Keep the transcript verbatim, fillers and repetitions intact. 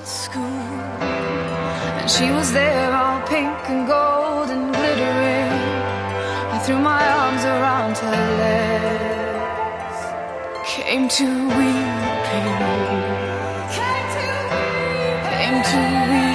school, and she was there all pink and gold and glittering. I threw my arms around her legs, came to weeping, came to weeping.